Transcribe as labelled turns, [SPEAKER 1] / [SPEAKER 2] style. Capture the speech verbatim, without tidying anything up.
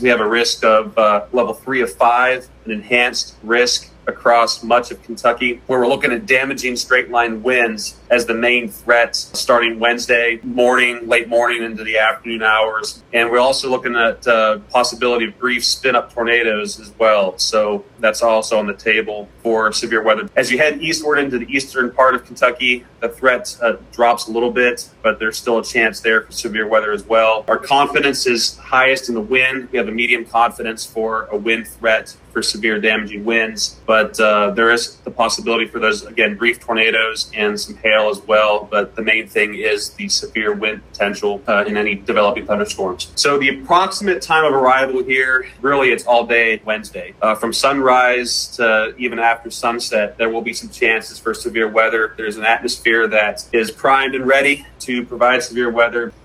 [SPEAKER 1] We have a risk of uh, level three of five, an enhanced risk across much of Kentucky, where we're looking at damaging straight line winds as the main threat starting Wednesday morning, late morning into the afternoon hours. And we're also looking at uh, possibility of brief spin up tornadoes as well. So that's also on the table for severe weather. As you head eastward into the eastern part of Kentucky, the threat uh, drops a little bit, but there's still a chance there for severe weather as well. Our confidence is highest in the wind. We have a medium confidence for a wind threat for severe damaging winds, but uh, there is the possibility for those, again, brief tornadoes and some hail as well. But the main thing is the severe wind potential uh, in any developing thunderstorms. So the approximate time of arrival here, really it's all day Wednesday. Uh, from sunrise to even after sunset, there will be some chances for severe weather. There's an atmosphere that is primed and ready to provide severe weather.